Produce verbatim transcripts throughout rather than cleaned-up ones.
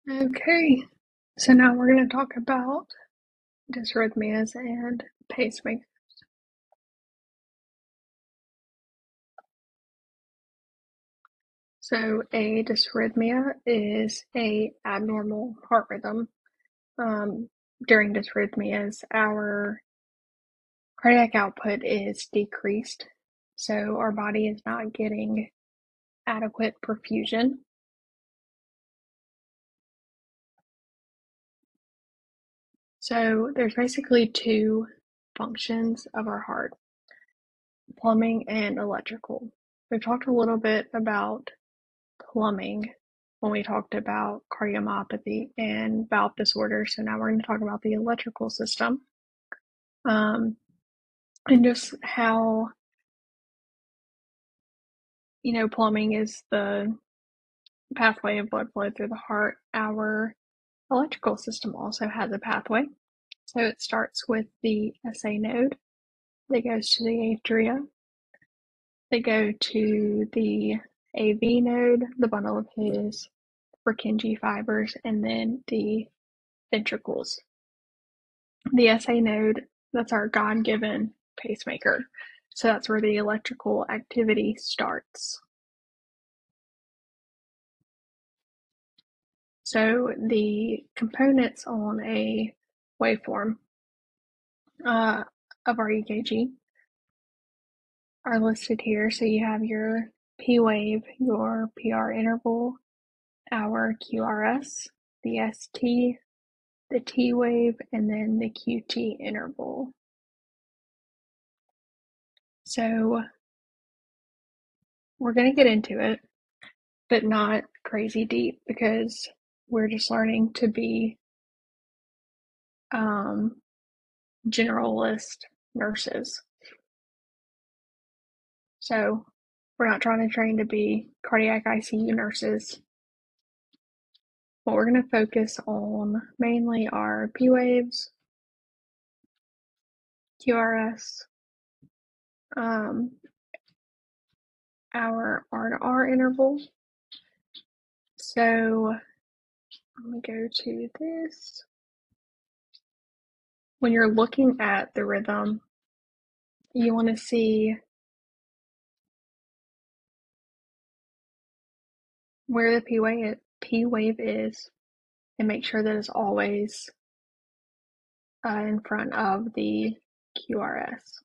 Okay, so now we're going to talk about dysrhythmias and pacemakers. So a dysrhythmia is a abnormal heart rhythm. Um, during dysrhythmias, our cardiac output is decreased, so our body is not getting adequate perfusion. So there's basically two functions of our heart: plumbing and electrical. We've talked a little bit about plumbing when we talked about cardiomyopathy and valve disorder. So now we're going to talk about the electrical system, um, and just how, you know, plumbing is the pathway of blood flow through the heart. Our electrical system also has a pathway. So it starts with the S A node that goes to the atria. They go to the A V node, the bundle of His Purkinje fibers, and then the ventricles. The S A node, that's our God-given pacemaker. So that's where the electrical activity starts. So the components on a waveform uh, of our E K G are listed here. So you have your P wave, your P R interval, our Q R S, the S T, the T wave, and then the Q T interval. So we're going to get into it, but not crazy deep because we're just learning to be um, generalist nurses. So we're not trying to train to be cardiac I C U nurses. But we're going to focus on mainly our P waves, Q R S, um, our R to R interval. So let me go to this. When you're looking at the rhythm, you want to see where the P wave, P wave is and make sure that it's always uh, in front of the Q R S.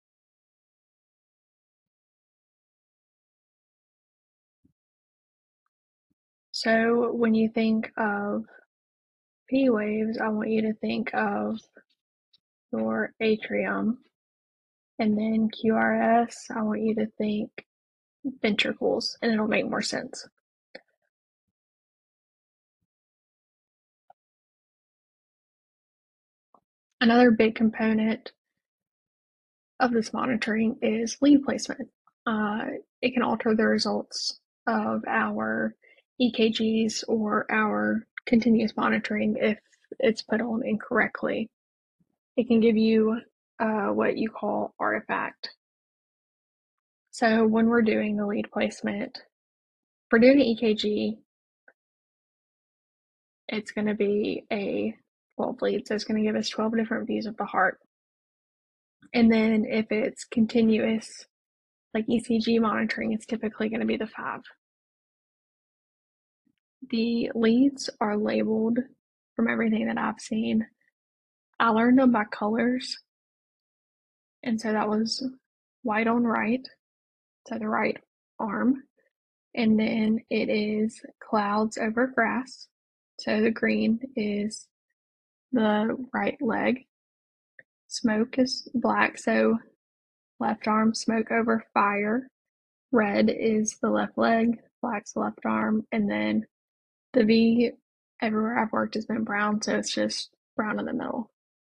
So when you think of P waves, I want you to think of your atrium, and then Q R S, I want you to think ventricles, and it'll make more sense. Another big component of this monitoring is lead placement. Uh, it can alter the results of our E K Gs or our continuous monitoring if it's put on incorrectly. It can give you uh, what you call artifact. So when we're doing the lead placement, for doing an E K G, it's going to be a twelve lead, so it's going to give us twelve different views of the heart. And then if it's continuous, like E C G monitoring, it's typically going to be the five. The leads are labeled, from everything that I've seen. I learned them by colors, and so that was white on right, so the right arm, and then it is clouds over grass, so the green is the right leg. Smoke is black, so left arm, smoke over fire. Red is the left leg, black's the left arm, and then the V everywhere I've worked has been brown, so it's just brown in the middle.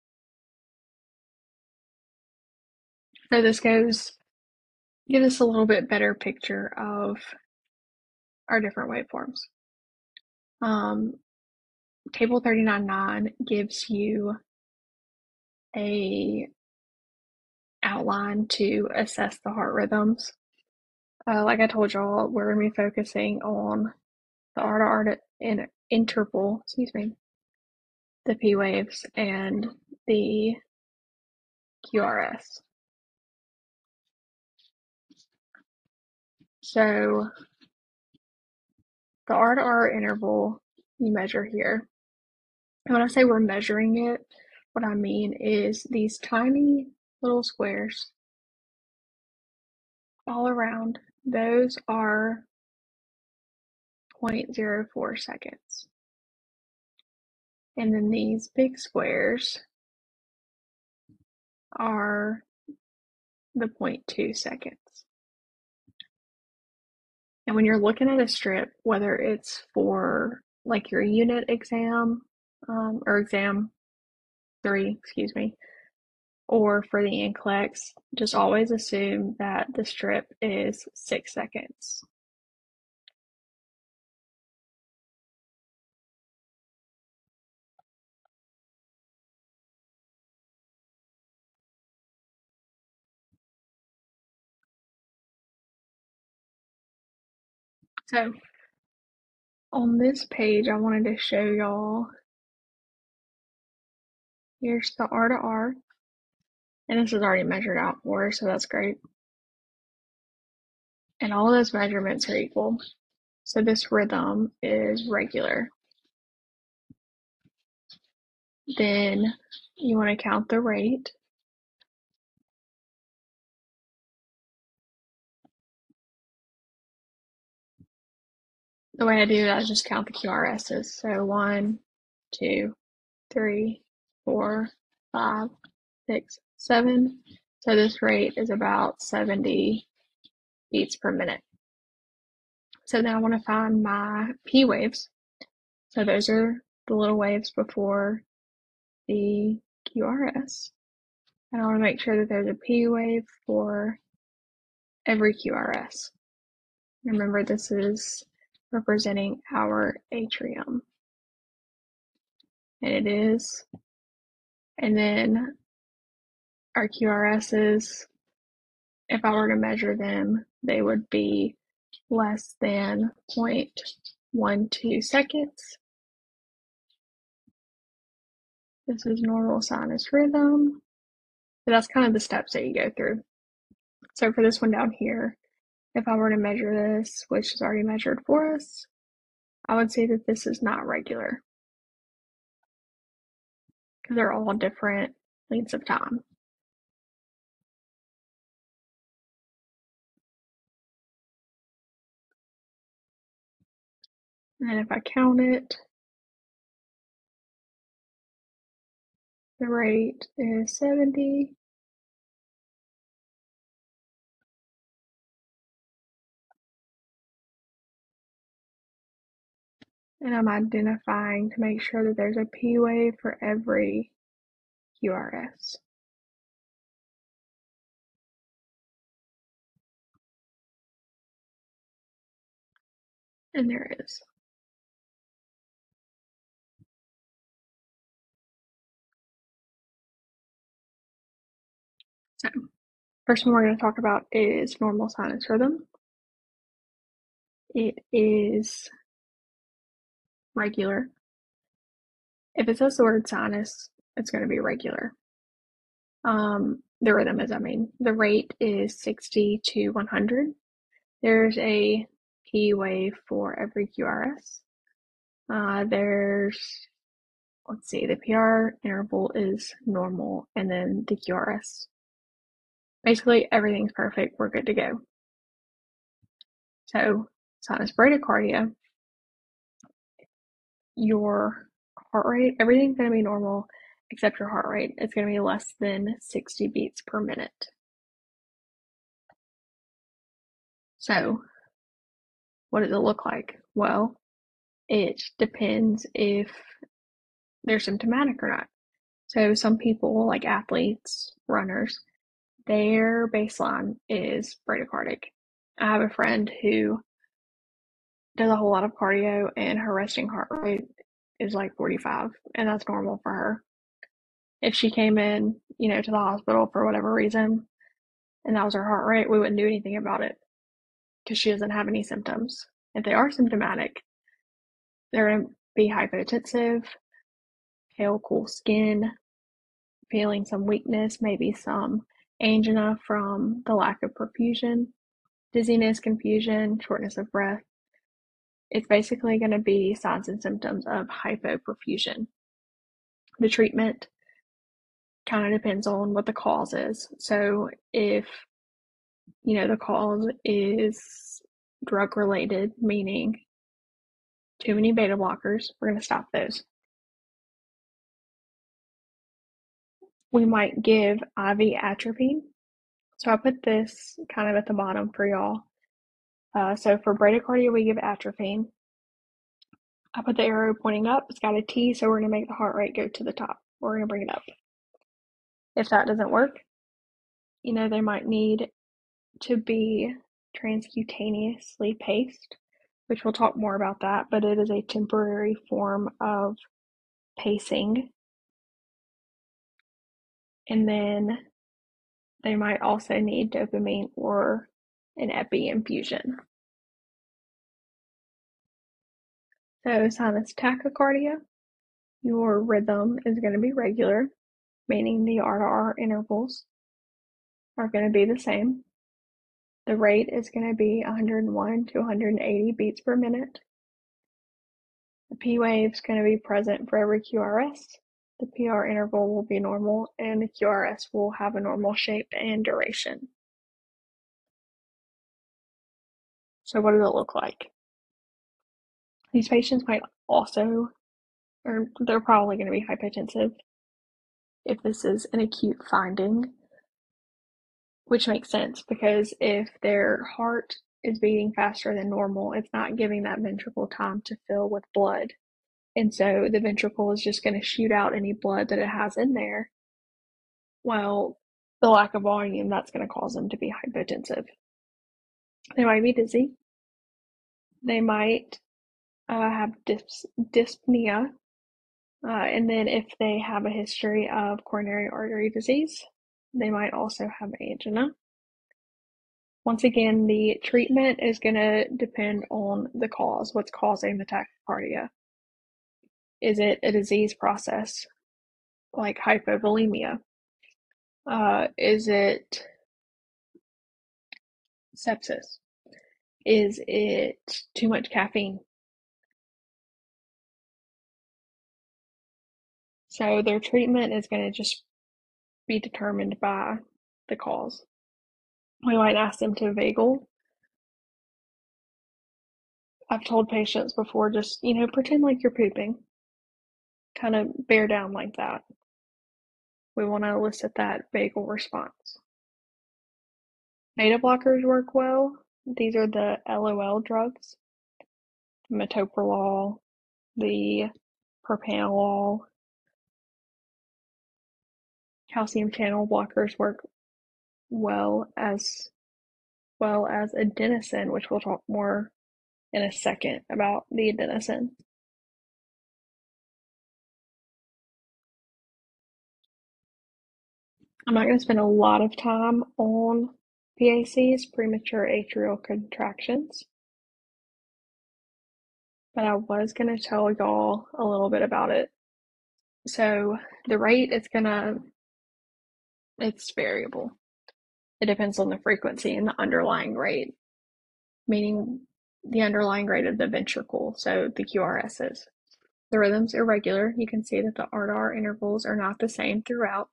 So this goes, gives us a little bit better picture of our different waveforms. Um, table thirty-nine nine gives you a outline to assess the heart rhythms. Uh, like I told y'all, we're going to be focusing on the R to R to in interval, excuse me, the P waves, and the Q R S. So the R to R interval you measure here. And when I say we're measuring it, what I mean is these tiny little squares all around, those are zero point zero four seconds. And then these big squares are the zero point two seconds. And when you're looking at a strip, whether it's for like your unit exam, um, or exam three, excuse me, or for the N C L E X, just always assume that the strip is six seconds. So on this page, I wanted to show y'all, here's the R to R, and this is already measured out for us, so that's great. And all of those measurements are equal. So this rhythm is regular. Then you want to count the rate. The way I do that is just count the Q R S's. So one, two, three, four, five, six, seven. So this rate is about seventy beats per minute. So then I want to find my P waves. So those are the little waves before the Q R S. And I want to make sure that there's a P wave for every Q R S. Remember, this is representing our atrium. And it is. And then our Q R S's, if I were to measure them, they would be less than zero point one two seconds. This is normal sinus rhythm. So that's kind of the steps that you go through. So for this one down here, if I were to measure this, which is already measured for us, I would say that this is not regular because they're all different lengths of time. And if I count it, the rate is seventy. And I'm identifying to make sure that there's a P wave for every Q R S. And there is. So, first one we're going to talk about is normal sinus rhythm. It is regular. If it says the word sinus, it's going to be regular. Um, the rhythm is, I mean, the rate is sixty to one hundred. There's a P wave for every Q R S. Uh, there's, let's see, the P R interval is normal, and then the Q R S. Basically, everything's perfect. We're good to go. So, sinus bradycardia, your heart rate, everything's going to be normal except your heart rate. It's going to be less than sixty beats per minute. So, what does it look like? Well, it depends if they're symptomatic or not. So, some people, like athletes, runners, their baseline is bradycardic. I have a friend who does a whole lot of cardio, and her resting heart rate is like forty-five, and that's normal for her. If she came in, you know, to the hospital for whatever reason, and that was her heart rate, we wouldn't do anything about it because she doesn't have any symptoms. If they are symptomatic, They're going to be hypotensive, pale, cool skin, feeling some weakness, maybe some angina from the lack of perfusion, dizziness, confusion, shortness of breath. It's basically going to be signs and symptoms of hypoperfusion. The treatment kind of depends on what the cause is. So if, you know, the cause is drug related, meaning too many beta blockers, we're going to stop those. We might give I V atropine. So I put this kind of at the bottom for y'all. Uh, so for bradycardia, we give atropine. I put the arrow pointing up. It's got a T, so we're going to make the heart rate go to the top. We're going to bring it up. If that doesn't work, you know, they might need to be transcutaneously paced, which we'll talk more about that, but it is a temporary form of pacing. And then they might also need dopamine or an epi infusion. So sinus tachycardia, your rhythm is going to be regular, meaning the R to R intervals are going to be the same. The rate is going to be one hundred one to one hundred eighty beats per minute. The P wave is going to be present for every Q R S. The P R interval will be normal, and the Q R S will have a normal shape and duration. So what does it look like? These patients might also, or they're probably going to be hypotensive if this is an acute finding, which makes sense because if their heart is beating faster than normal, it's not giving that ventricle time to fill with blood. And so the ventricle is just going to shoot out any blood that it has in there. Well, the lack of volume, that's going to cause them to be hypotensive. They might be dizzy. They might uh, have dys- dyspnea. Uh, and then if they have a history of coronary artery disease, they might also have angina. Once again, the treatment is going to depend on the cause, what's causing the tachycardia. Is it a disease process like hypovolemia? Uh, is it sepsis? Is it too much caffeine? So their treatment is going to just be determined by the cause. We might ask them to vagal. I've told patients before, just, you know, pretend like you're pooping. Kind of bear down like that. We want to elicit that vagal response. Beta blockers work well. These are the L O L drugs, the metoprolol, the propranolol. Calcium channel blockers work well as well as adenosine, which we'll talk more in a second about the adenosine. I'm not going to spend a lot of time on P A Cs, premature atrial contractions, but I was going to tell y'all a little bit about it. So the rate is going to, it's variable. It depends on the frequency and the underlying rate, meaning the underlying rate of the ventricle, so the Q R Ss. The rhythm's irregular. You can see that the R to R intervals are not the same throughout.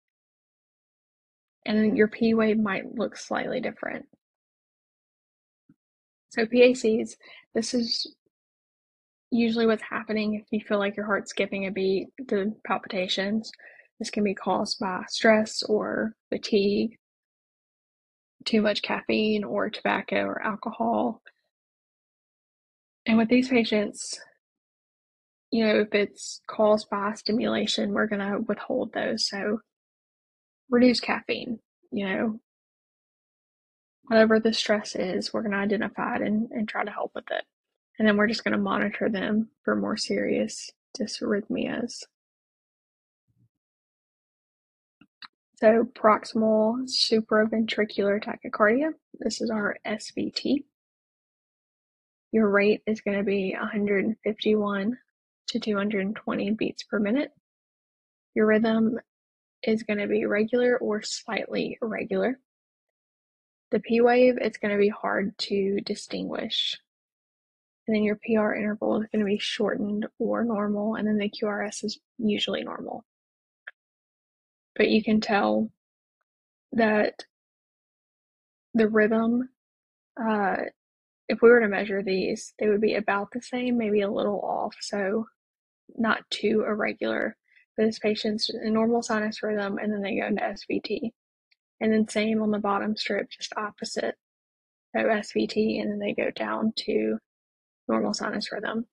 And your P wave might look slightly different. So P A Cs, this is usually what's happening if you feel like your heart's skipping a beat, the palpitations. This can be caused by stress or fatigue, too much caffeine or tobacco or alcohol. And with these patients, you know, if it's caused by stimulation, we're going to withhold those. So reduce caffeine, you know, whatever the stress is, we're going to identify it and, and try to help with it. And then we're just going to monitor them for more serious dysrhythmias. So proximal supraventricular tachycardia, this is our S V T. your rate is going to be one hundred fifty-one to two hundred twenty beats per minute. Your rhythm is going to be regular or slightly irregular. The P wave, it's going to be hard to distinguish. And then your P R interval is going to be shortened or normal, and then the Q R S is usually normal. But you can tell that the rhythm, uh, if we were to measure these, they would be about the same, maybe a little off, so not too irregular. For this patient's a normal sinus rhythm, and then they go into S V T. And then same on the bottom strip, just opposite. So S V T, and then they go down to normal sinus rhythm.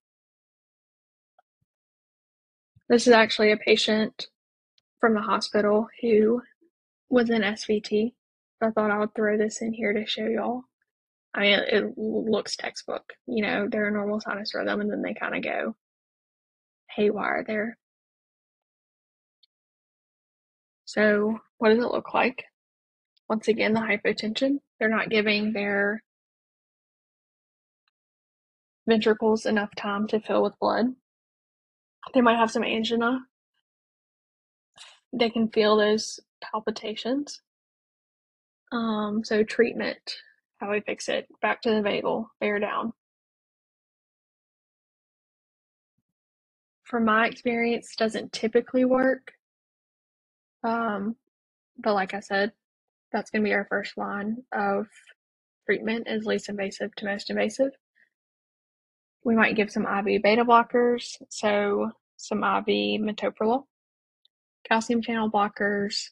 This is actually a patient from the hospital who was in S V T. So I thought I would throw this in here to show y'all. I mean, it looks textbook. You know, they're a normal sinus rhythm, and then they kind of go haywire there. So what does it look like? Once again, the hypotension. They're not giving their ventricles enough time to fill with blood. They might have some angina. They can feel those palpitations. Um, so treatment, how we fix it, back to the vagal, bear down. From my experience, doesn't typically work. Um, but like I said, that's going to be our first line of treatment is least invasive to most invasive. We might give some I V beta blockers, so some I V metoprolol, calcium channel blockers.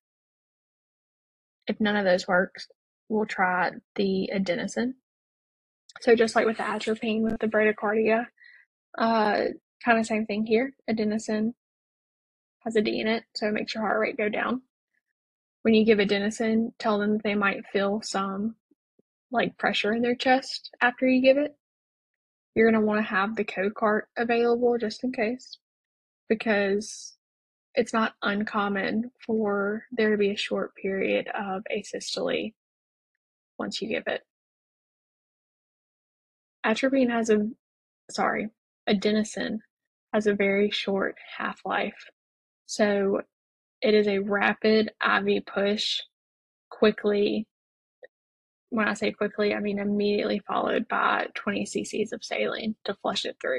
If none of those works, we'll try the adenosine. So just like with the atropine with the bradycardia, uh, kind of same thing here. Adenosine has a D in it, so it makes your heart rate go down. When you give adenosine, tell them that they might feel some like pressure in their chest after you give it. You're going to want to have the code cart available just in case, because it's not uncommon for there to be a short period of asystole once you give it. Atropine has a, sorry, adenosine has a very short half-life. So it is a rapid I V push, quickly. When I say quickly, I mean immediately followed by twenty cc's of saline to flush it through.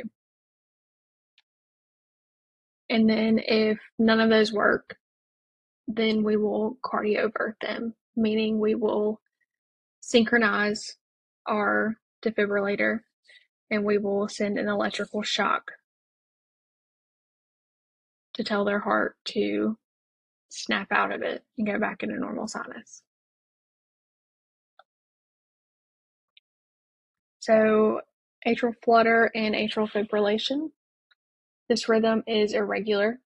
And then if none of those work, then we will cardiovert them, meaning we will synchronize our defibrillator and we will send an electrical shock to tell their heart to snap out of it and go back into normal sinus. So atrial flutter and atrial fibrillation. This rhythm is irregular.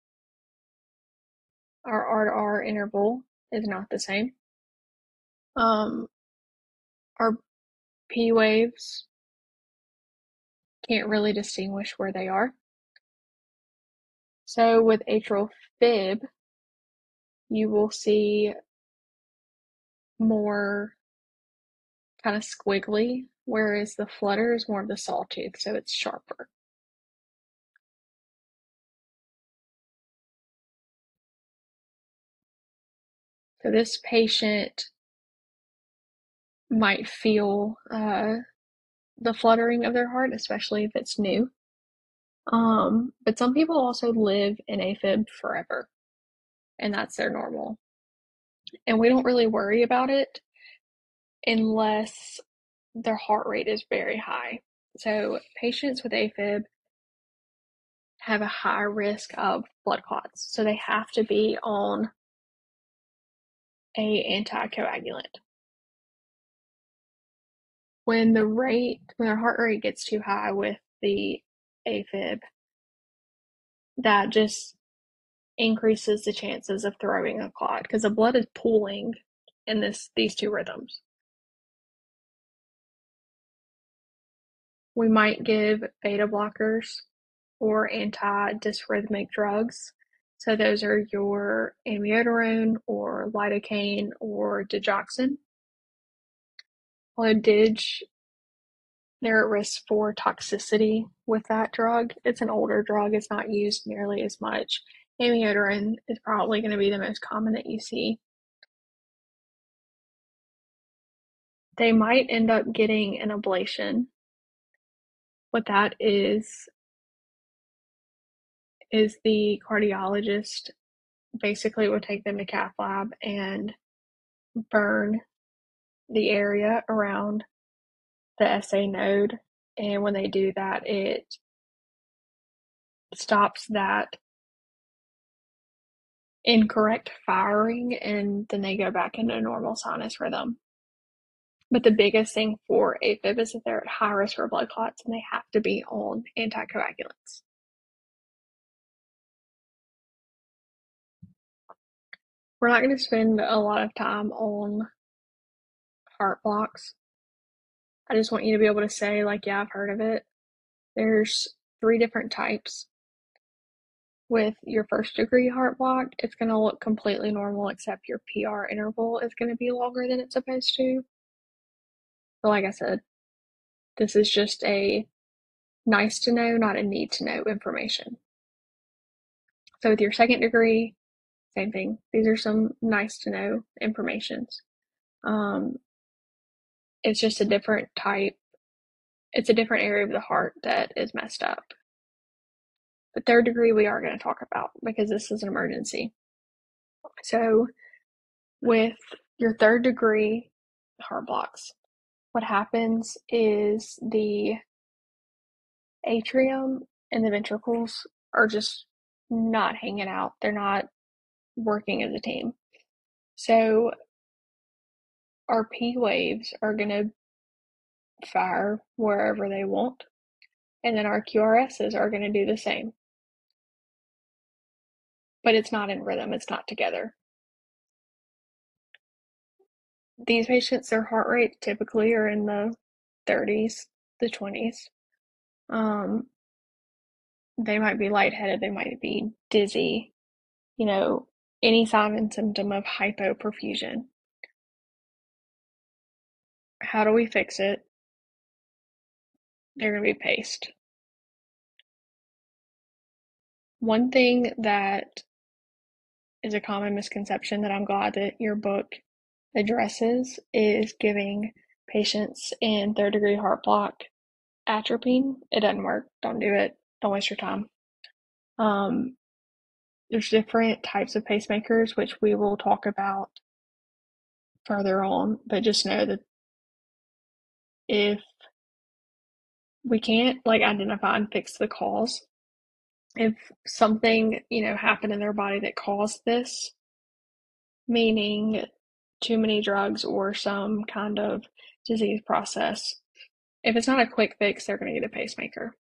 Our R to R interval is not the same. Um, our P waves can't really distinguish where they are. So with atrial fib, you will see more kind of squiggly, whereas the flutter is more of the sawtooth, so it's sharper. So this patient might feel uh, the fluttering of their heart, especially if it's new. Um, but some people also live in AFib forever, and that's their normal. And we don't really worry about it unless their heart rate is very high. So patients with AFib have a high risk of blood clots, so they have to be on a anticoagulant. When the rate, when their heart rate gets too high with the AFib, that just increases the chances of throwing a clot because the blood is pooling in this these two rhythms. We might give beta blockers or anti-dysrhythmic drugs. So those are your amiodarone or lidocaine or digoxin. Although dig they're at risk for toxicity with that drug. It's an older drug. It's not used nearly as much. Amiodarone is probably going to be the most common that you see. They might end up getting an ablation. What that is, is the cardiologist basically would take them to cath lab and burn the area around the S A node. And when they do that, it stops that incorrect firing, and then they go back into normal sinus rhythm. But the biggest thing for AFib is that they're at high risk for blood clots and they have to be on anticoagulants. We're not going to spend a lot of time on heart blocks. I just want you to be able to say, like, yeah, I've heard of it. There's three different types. With your first degree heart block, it's going to look completely normal, except your P R interval is going to be longer than it's supposed to. But like I said, this is just a nice to know, not a need to know information. So with your second degree, same thing. These are some nice to know informations. Um, it's just a different type. It's a different area of the heart that is messed up. The third degree we are going to talk about because this is an emergency. So with your third degree heart blocks, what happens is the atrium and the ventricles are just not hanging out. They're not working as a team. So our P waves are going to fire wherever they want, and then our Q R Ss are going to do the same. But it's not in rhythm, it's not together. These patients, their heart rates typically are in the thirties, the twenties. Um, they might be lightheaded, they might be dizzy, you know, any sign and symptom of hypoperfusion. How do we fix it? They're going to be paced. One thing that is a common misconception that I'm glad that your book addresses is giving patients in third degree heart block atropine. It doesn't work. Don't do it. Don't waste your time. Um, there's different types of pacemakers, which we will talk about further on, but just know that if we can't like identify and fix the cause, if something, you know, happened in their body that caused this, meaning too many drugs or some kind of disease process, if it's not a quick fix, they're going to get a pacemaker.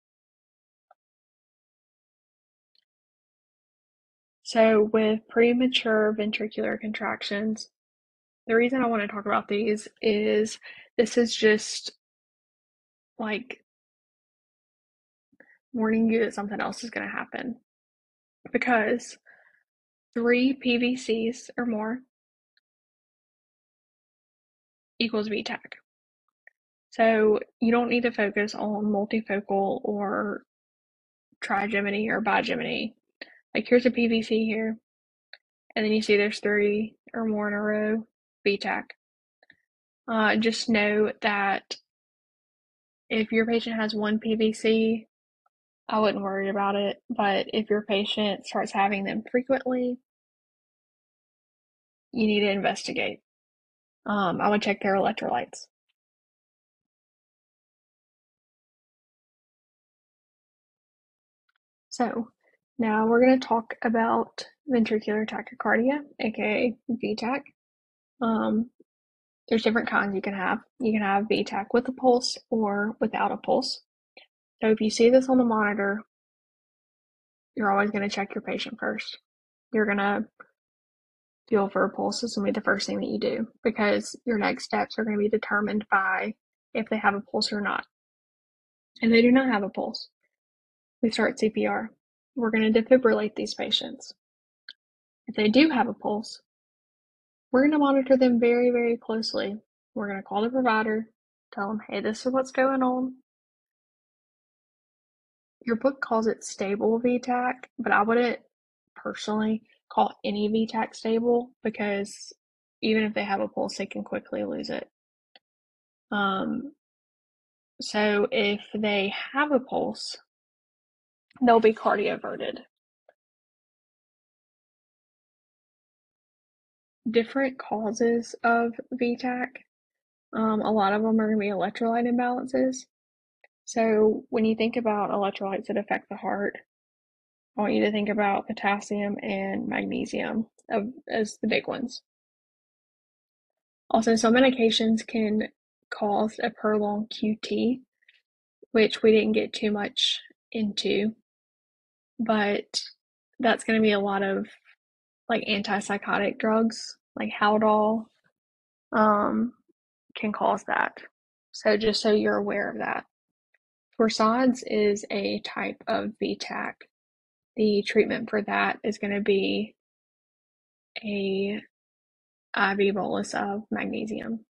So with premature ventricular contractions, the reason I want to talk about these is this is just like warning you that something else is going to happen, because three P V Cs or more equals V TAC. So you don't need to focus on multifocal or trigeminy or bigeminy. Like here's a P V C here, and then you see there's three or more in a row, V TAC. Uh, just know that if your patient has one P V C, I wouldn't worry about it. But if your patient starts having them frequently, you need to investigate. Um, I would check their electrolytes. So now we're going to talk about ventricular tachycardia, aka V TAC. Um, there's different kinds you can have. You can have V TAC with a pulse or without a pulse. So if you see this on the monitor, you're always going to check your patient first. You're going to feel for a pulse. This will be the first thing that you do, because your next steps are going to be determined by if they have a pulse or not. And they do not have a pulse, we start C P R. We're going to defibrillate these patients. If they do have a pulse, we're going to monitor them very, very closely. We're going to call the provider, Tell them, hey, this is what's going on. Your book calls it stable V TAC, but I wouldn't personally call any V TAC stable because even if they have a pulse, they can quickly lose it. Um, so if they have a pulse, they'll be cardioverted. Different causes of V TAC. Um, a lot of them are going to be electrolyte imbalances. So when you think about electrolytes that affect the heart, I want you to think about potassium and magnesium as the big ones. Also, some medications can cause a prolonged Q T, which we didn't get too much into, but that's going to be a lot of like antipsychotic drugs, like Haldol, um, can cause that. So just so you're aware of that. Torsades is a type of V TAC. The treatment for that is going to be a I V bolus of magnesium.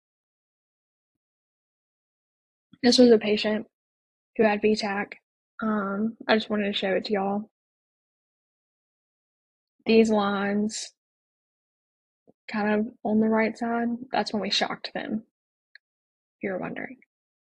This was a patient who had V TAC. Um, I just wanted to show it to y'all. These lines kind of on the right side, that's when we shocked them, if you're wondering.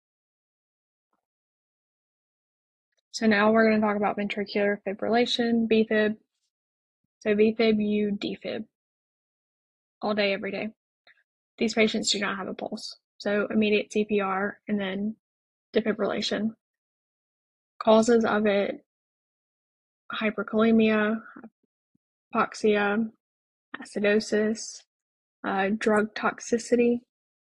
So now we're going to talk about ventricular fibrillation, V fib. So V fib, you defib all day, every day. These patients do not have a pulse. So immediate C P R and then defibrillation. Causes of it: hyperkalemia, hypoxia, acidosis, uh, drug toxicity.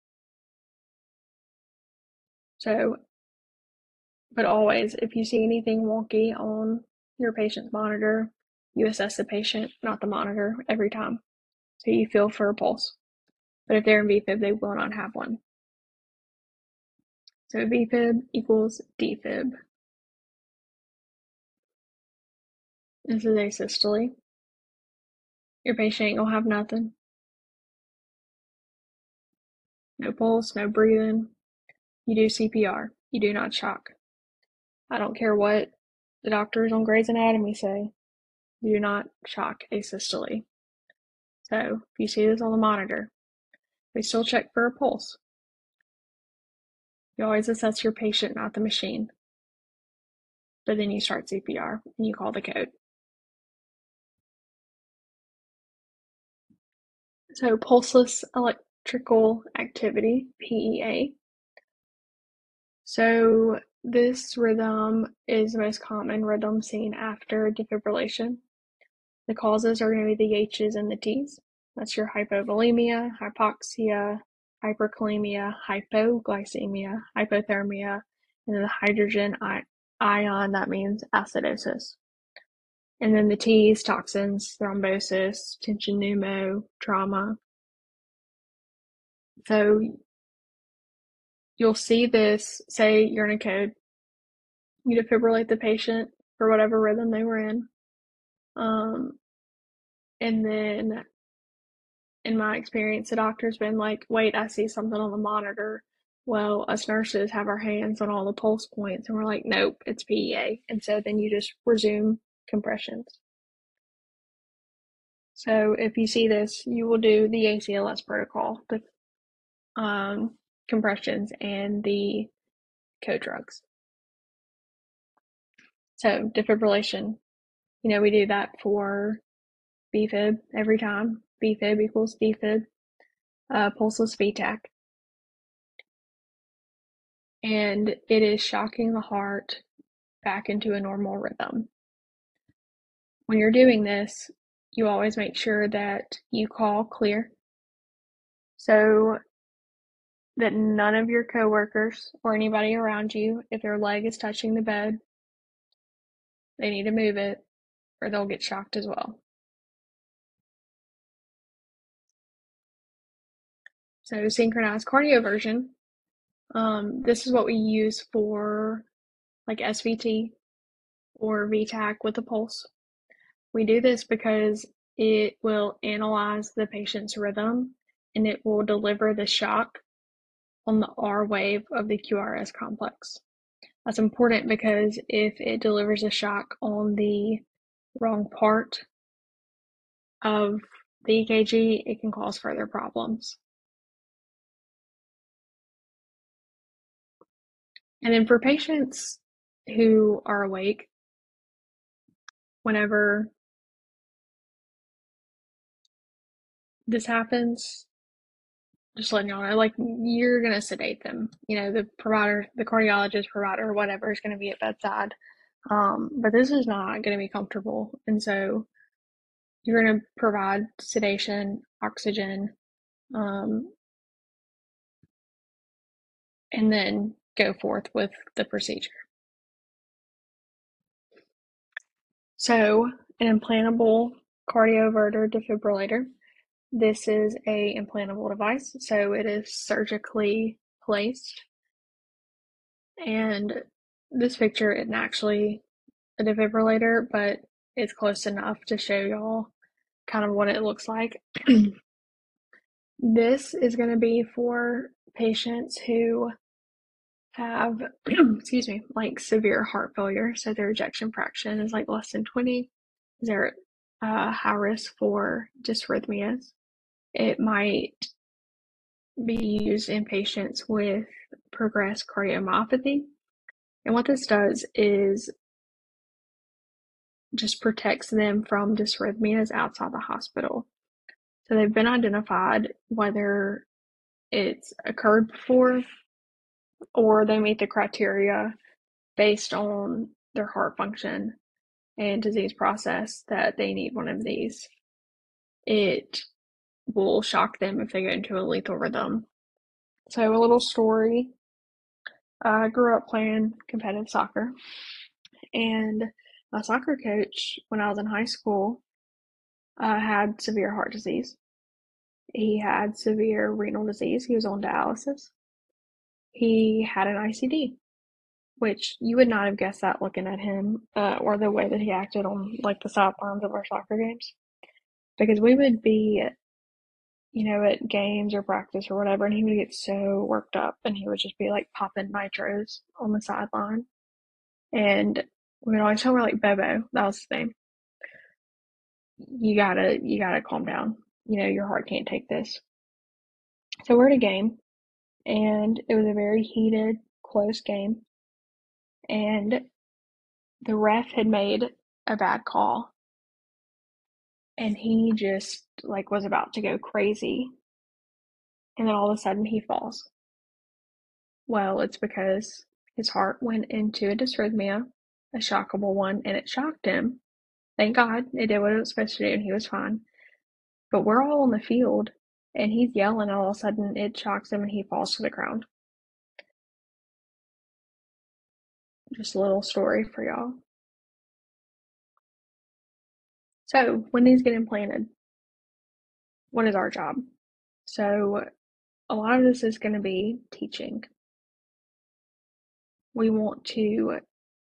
So, but always, if you see anything wonky on your patient's monitor, you assess the patient, not the monitor, every time. So you feel for a pulse. But if they're in V fib, they will not have one. So V fib equals defib. This is asystole. Your patient ain't gonna have nothing. No pulse, no breathing. You do C P R. You do not shock. I don't care what the doctors on Grey's Anatomy say. You do not shock asystole. So if you see this on the monitor, we still check for a pulse. You always assess your patient, not the machine. But then you start C P R and you call the code. So pulseless electrical activity, P E A. So this rhythm is the most common rhythm seen after defibrillation. The causes are going to be the H's and the T's. That's your hypovolemia, hypoxia, hyperkalemia, hypoglycemia, hypothermia, and then the hydrogen ion, that means acidosis. And then the T's: toxins, thrombosis, tension pneumo, trauma. So you'll see this, say you're in a code, you defibrillate the patient for whatever rhythm they were in. Um, and then in my experience, the doctor's been like, wait, I see something on the monitor. Well, us nurses have our hands on all the pulse points, and we're like, nope, it's P E A. And so then you just resume compressions. So if you see this, you will do the A C L S protocol, the um, compressions, and the code drugs. So defibrillation, you know, we do that for V fib every time. V fib equals defib, uh, pulseless V TAC. And it is shocking the heart back into a normal rhythm. When you're doing this, you always make sure that you call clear so that none of your coworkers or anybody around you, if their leg is touching the bed, they need to move it or they'll get shocked as well. So synchronized cardioversion, um, this is what we use for like S V T or V TAC with a pulse. We do this because it will analyze the patient's rhythm and it will deliver the shock on the R wave of the Q R S complex. That's important because if it delivers a shock on the wrong part of the E K G, it can cause further problems. And then for patients who are awake, whenever this happens, just letting y'all know, like, you're going to sedate them. You know, the provider, the cardiologist, provider, whatever is going to be at bedside. Um, but this is not going to be comfortable. And so you're going to provide sedation, oxygen, um, and then go forth with the procedure. So, an implantable cardioverter defibrillator. This is a implantable device, so it is surgically placed. And this picture isn't actually a defibrillator, but it's close enough to show y'all kind of what it looks like. This is going to be for patients who have, excuse me, like severe heart failure. So their ejection fraction is like less than twenty. They're at uh, high risk for dysrhythmias. It might be used in patients with progressed cardiomyopathy. And what this does is just protects them from dysrhythmias outside the hospital. So they've been identified whether it's occurred before or they meet the criteria based on their heart function and disease process that they need one of these. It will shock them if they get into a lethal rhythm. So, a little story. I grew up playing competitive soccer, and my soccer coach, when I was in high school, uh, had severe heart disease. He had severe renal disease. He was on dialysis. He had an I C D, which you would not have guessed that looking at him, uh, or the way that he acted on like the sidelines of our soccer games. Because we would be, you know, at games or practice or whatever, and he would get so worked up and he would just be like popping nitros on the sideline. And we would always tell him, like, Bobo, that was his name. You gotta, you gotta calm down. You know, your heart can't take this. So we're at a game, and it was a very heated, close game. And the ref had made a bad call, and he just like was about to go crazy. And then all of a sudden he falls. Well, it's because his heart went into a dysrhythmia, a shockable one, and it shocked him. Thank God it did what it was supposed to do and he was fine. But we're all on the field and he's yelling, and all of a sudden it shocks him and he falls to the ground. Just a little story for y'all. So, when these get implanted, what is our job? So, a lot of this is going to be teaching. We want to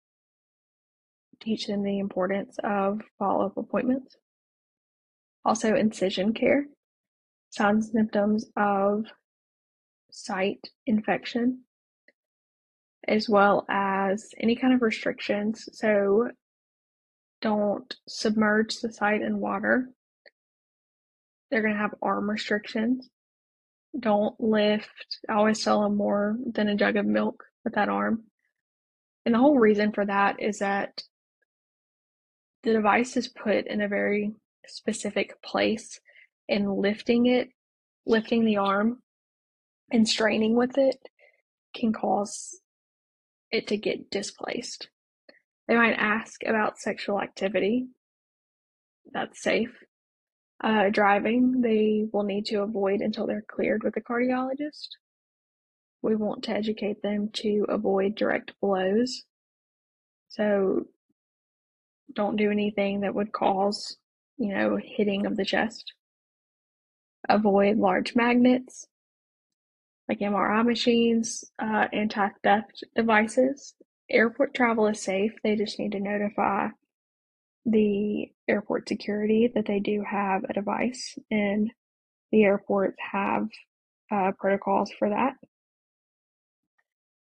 teach them the importance of follow-up appointments. Also, incision care, signs and symptoms of site infection, as well as any kind of restrictions. So, don't submerge the site in water. They're going to have arm restrictions. Don't lift. I always tell them more than a jug of milk with that arm. And the whole reason for that is that the device is put in a very specific place, and lifting it, lifting the arm and straining with it can cause it to get displaced. They might ask about sexual activity. That's safe. Uh, driving, they will need to avoid until they're cleared with a cardiologist. We want to educate them to avoid direct blows. So don't do anything that would cause, you know, hitting of the chest. Avoid large magnets like M R I machines, uh, anti-theft devices. Airport travel is safe. They just need to notify the airport security that they do have a device, and the airports have uh, protocols for that.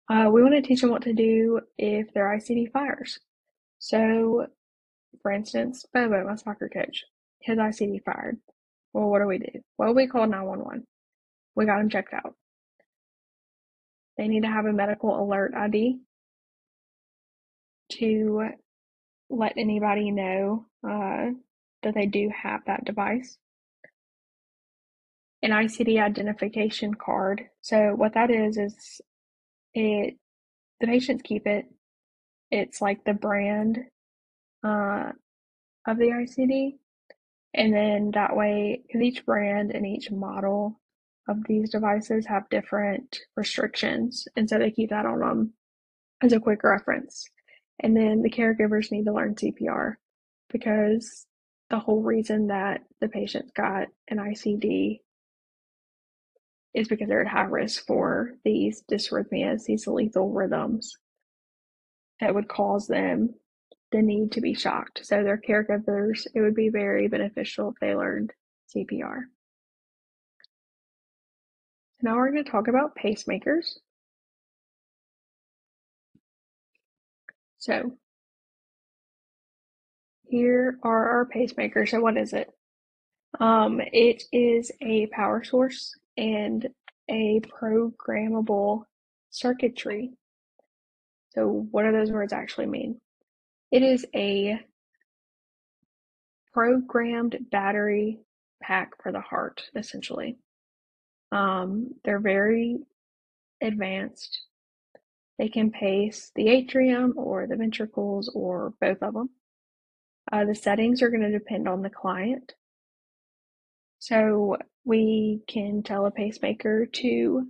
Uh, we want to teach them what to do if their I C D fires. So, for instance, Bobo, my soccer coach, his I C D fired. Well, what do we do? Well, we called nine one one. We got him checked out. They need to have a medical alert I D to let anybody know uh, that they do have that device. An I C D identification card. So what that is is it the patients keep it. It's like the brand uh, of the I C D, and then that way, because each brand and each model of these devices have different restrictions, and so they keep that on them as a quick reference. And then the caregivers need to learn C P R because the whole reason that the patient got an I C D is because they're at high risk for these dysrhythmias, these lethal rhythms that would cause them the need to be shocked. So their caregivers, it would be very beneficial if they learned C P R. Now we're going to talk about pacemakers. So here are our pacemakers. So what is it? Um, it is a power source and a programmable circuitry. So what do those words actually mean? It is a programmed battery pack for the heart, essentially. Um, they're very advanced. They can pace the atrium or the ventricles or both of them. Uh, the settings are going to depend on the client. So we can tell a pacemaker to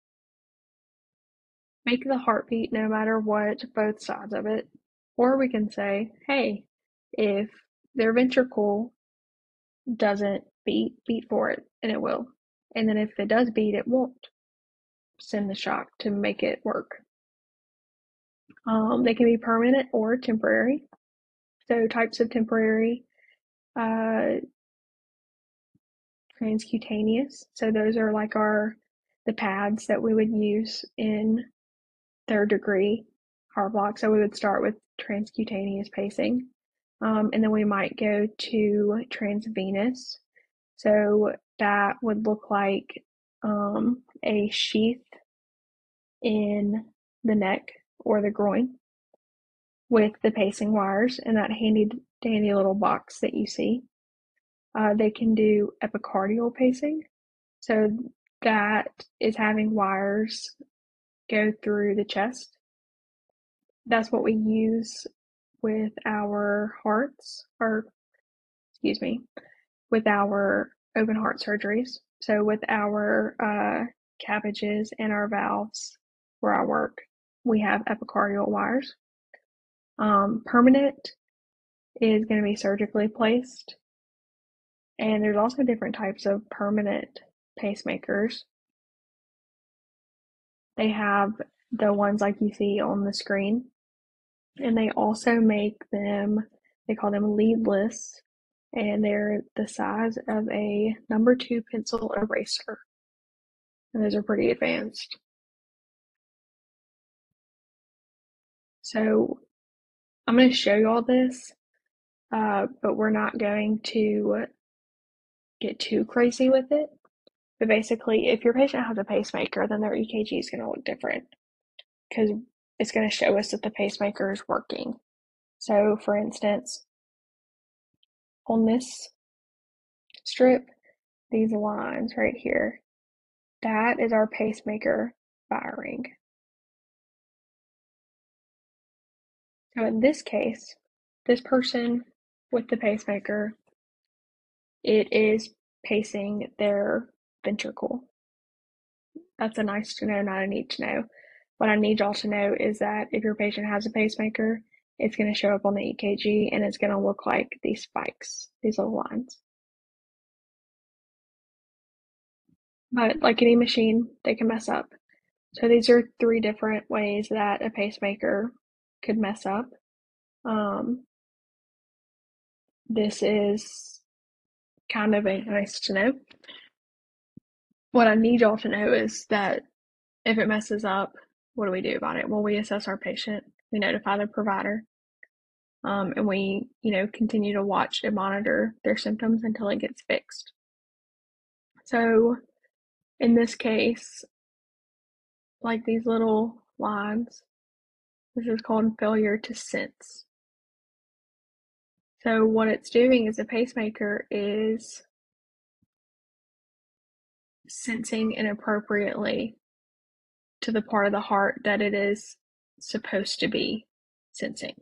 make the heartbeat no matter what, both sides of it. Or we can say, hey, if their ventricle doesn't beat, beat for it, and it will. And then if it does beat, it won't send the shock to make it work. Um, they can be permanent or temporary. So types of temporary, uh, transcutaneous. So those are like our the pads that we would use in third degree heart block. So we would start with transcutaneous pacing, um, and then we might go to transvenous. So that would look like um, a sheath in the neck or the groin with the pacing wires and that handy dandy little box that you see. Uh, they can do epicardial pacing. So that is having wires go through the chest. That's what we use with our hearts, or excuse me, with our open heart surgeries. So with our uh, cabbages and our valves where I work, we have epicardial wires. Um, permanent is going to be surgically placed. And there's also different types of permanent pacemakers. They have the ones like you see on the screen, and they also make them, they call them leadless, and they're the size of a number two pencil eraser. And those are pretty advanced. So I'm going to show you all this, uh, but we're not going to get too crazy with it. But basically, if your patient has a pacemaker, then their E K G is going to look different because it's going to show us that the pacemaker is working. So, for instance, on this strip, these lines right here, that is our pacemaker firing. So in this case, this person with the pacemaker, it is pacing their ventricle. That's a nice to know, not a need to know. What I need y'all to know is that if your patient has a pacemaker, it's going to show up on the E K G and it's going to look like these spikes, these little lines. But like any machine, they can mess up. So these are three different ways that a pacemaker could mess up. Um, this is kind of a nice to know. What I need y'all to know is that if it messes up, what do we do about it? Well, we assess our patient, we notify the provider, um, and we, you know, continue to watch and monitor their symptoms until it gets fixed. So in this case, like these little lines, this is called failure to sense. So what it's doing is a pacemaker is sensing inappropriately to the part of the heart that it is supposed to be sensing.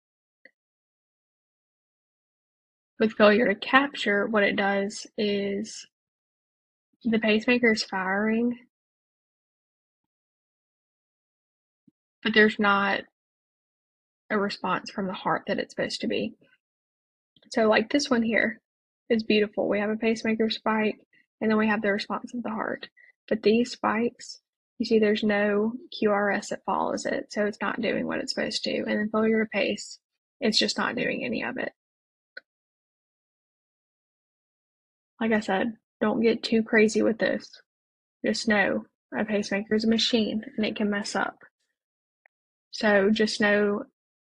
With failure to capture, what it does is the pacemaker is firing, but there's not a response from the heart that it's supposed to be. So like this one here is beautiful. We have a pacemaker spike, and then we have the response of the heart. But these spikes, you see there's no Q R S that follows it, so it's not doing what it's supposed to. And then failure to pace, it's just not doing any of it. Like I said, don't get too crazy with this. Just know a pacemaker is a machine and it can mess up. So just know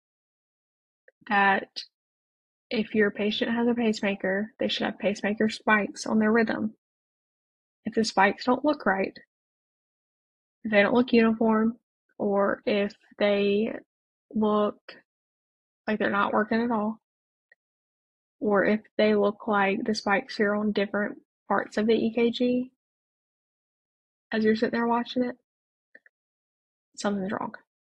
that if your patient has a pacemaker, they should have pacemaker spikes on their rhythm. If the spikes don't look right, if they don't look uniform, or if they look like they're not working at all, or if they look like the spikes are on different parts of the E K G as you're sitting there watching it, something's wrong.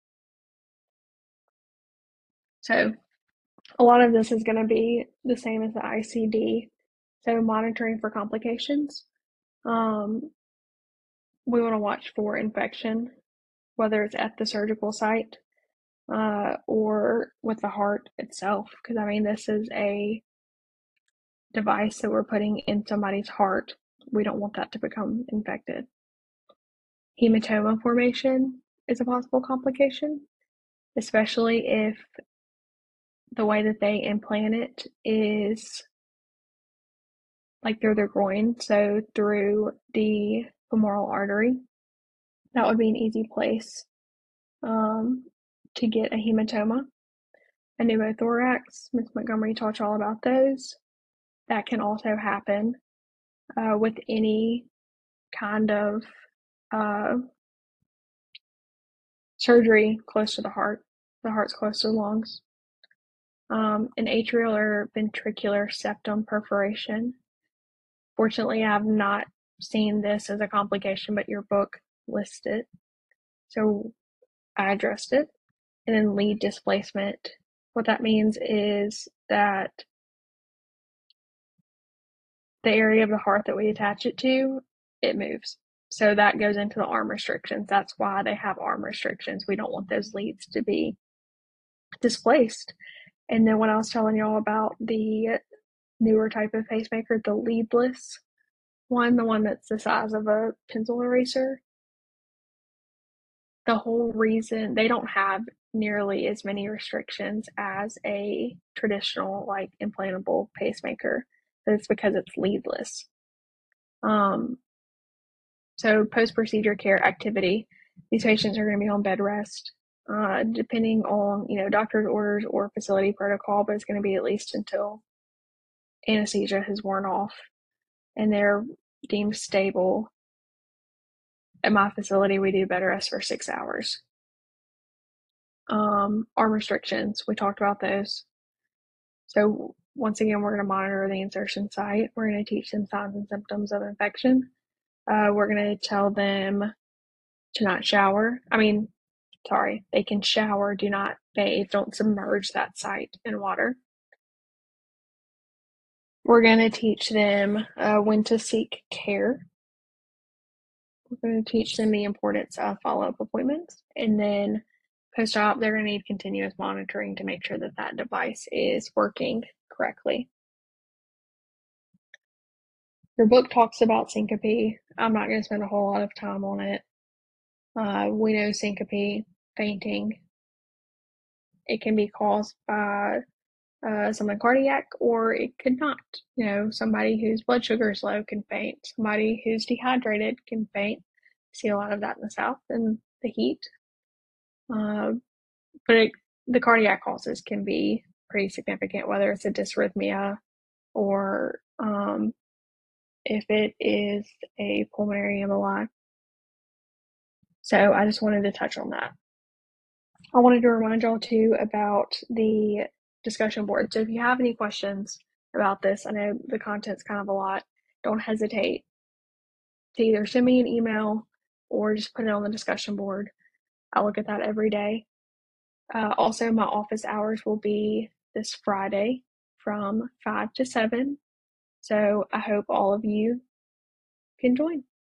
So a lot of this is going to be the same as the I C D. So monitoring for complications. Um, we want to watch for infection, whether it's at the surgical site uh, or with the heart itself. Because, I mean, this is a device that we're putting in somebody's heart. We don't want that to become infected. Hematoma formation is a possible complication, especially if the way that they implant it is like through their groin, so through the femoral artery. That would be an easy place um, to get a hematoma. A pneumothorax, Miz Montgomery taught you all about those. That can also happen uh, with any kind of uh, surgery close to the heart. The heart's close to the lungs. Um, an atrial or ventricular septum perforation. Fortunately, I have not seen this as a complication, but your book lists it. So I addressed it. And then lead displacement. What that means is that the area of the heart that we attach it to, it moves. So that goes into the arm restrictions. That's why they have arm restrictions. We don't want those leads to be displaced. And then when I was telling y'all about the newer type of pacemaker, the leadless one, the one that's the size of a pencil eraser, the whole reason they don't have nearly as many restrictions as a traditional like implantable pacemaker. It's because it's leadless. Um, so post-procedure care activity, these patients are going to be on bed rest, uh, depending on you know doctor's orders or facility protocol, but it's going to be at least until anesthesia has worn off and they're deemed stable. At my facility, we do bed rest for six hours. Um, arm restrictions, we talked about those. So once again, we're going to monitor the insertion site. We're going to teach them signs and symptoms of infection. Uh, we're going to tell them to not shower. I mean, sorry, they can shower, do not bathe, don't submerge that site in water. We're going to teach them uh, when to seek care. We're going to teach them the importance of follow-up appointments. And then post-op, they're going to need continuous monitoring to make sure that that device is working correctly. Your book talks about syncope. I'm not going to spend a whole lot of time on it. Uh, we know syncope, fainting, it can be caused by uh, something cardiac, or it could not. You know, somebody whose blood sugar is low can faint. Somebody who's dehydrated can faint. See a lot of that in the South and the heat. Uh, but it, the cardiac causes can be pretty significant, whether it's a dysrhythmia or um, if it is a pulmonary emboli. So I just wanted to touch on that. I wanted to remind y'all too about the discussion board. So if you have any questions about this, I know the content's kind of a lot, don't hesitate to either send me an email or just put it on the discussion board. I look at that every day. Uh, also, my office hours will be this Friday from five to seven. So I hope all of you can join.